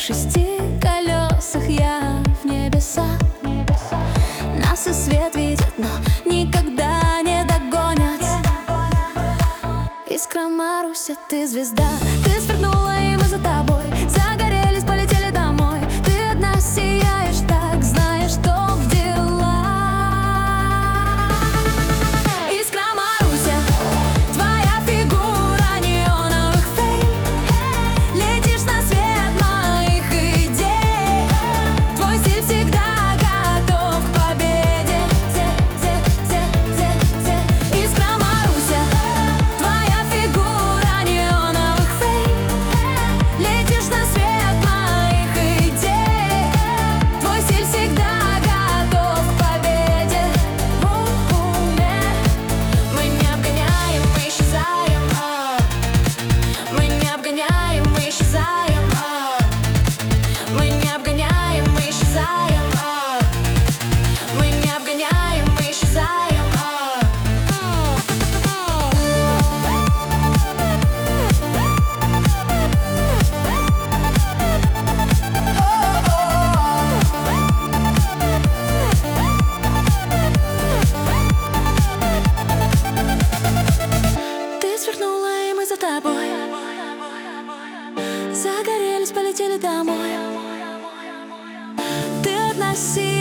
6 колесах я в небеса. Нас и свет видят, но никогда не догонят. Искра, Маруся, ты звезда. Ты свернула, и мы за тобой загорелись, полетели домой. Ты одна сияешь так, знаешь, что в дела. Искра, Маруся, твоя фигура неоновых фей. Летишь на свет моих идей. Твой стиль всегда готов к победе. Искра, Маруся, твоя фигура неоновых фей. Летишь на свет моих идей. Твой стиль всегда готов к победе. Мы не обгоняем, мы исчезаем. Мы не обгоняем, мы исчезаем. Мы не обгоняем, мы исчезаем. Мы не обгоняем, мы исчезаем. Ты свернула, и мы за тобой загорелись, полетели домой. Ты одна сияешь так, знаешь, что в дела. Искра, Маруся, твоя фигура неоновых фей. Летишь на свет моих идей. Твой стиль всегда готов к победе. Искра, Маруся, твоя фигура неоновых фей. Летишь на свет моих идей. Твой стиль всегда готов к победе. Мы не обгоняем, мы исчезаем. Мы не обгоняем, мы исчезаем. Мы не обгоняем, мы исчезаем. Мы не обгоняем, мы исчезаем. Ты одна сияешь.